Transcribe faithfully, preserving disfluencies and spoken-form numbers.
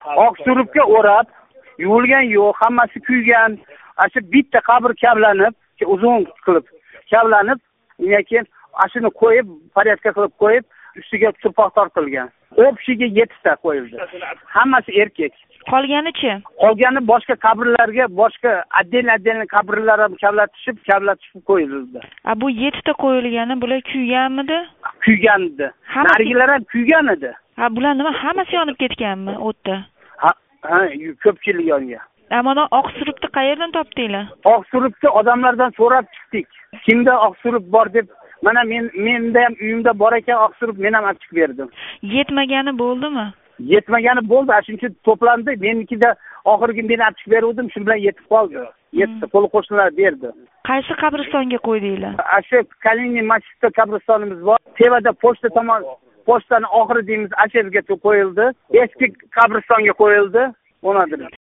oq surubga o'rab, yuvilgan yo'q, hammasi kuygan. Ashu bitta qabr kavlanib, uzun qilib kavlanib, undan keyin ashuni qo'yib, porядка qilib qo'yib, ustiga turpoq tortilgan. Общиga yettita qo'yildi. Hammasi erkak. Qolganichi? Qolgani boshqa qabrlarga, boshqa отдельно-отдельно qabrlar ham kavlatishib, kavlatishib qo'yildi. A bu yettita qo'yilgani bular kuyganmidi? Kuygan edi. Narigilar ham kuygan edi. Ha, bular nima hammasi yonib ketganmi o'tda? Ha, ha, ko'pchilik yongan. Ammo oq surubni qayerdan topdinglar? Oq surubni odamlardan so'rab chiqdik. Kimda oq surub bor deb, mana men menda ham uyimda bor ekan oq surub, men ham olib chiqib berdim. Yetmagani bo'ldimi? Yetmagani bo'ldi, shuncha to'plandi. Menikida oxirgi men olib chiqib berdim, shu bilan yetib qoldi. Yetti qo'l qo'shnilar berdi. Qaysi qabristonga qo'ydinglar? Ashu Kaliniy masjidda qabristonimiz bor. Tevada pochta tomon, pochtani oxiri deymiz, asherga qo'yildi. Eski qabristonga qo'yildi. O'nadir.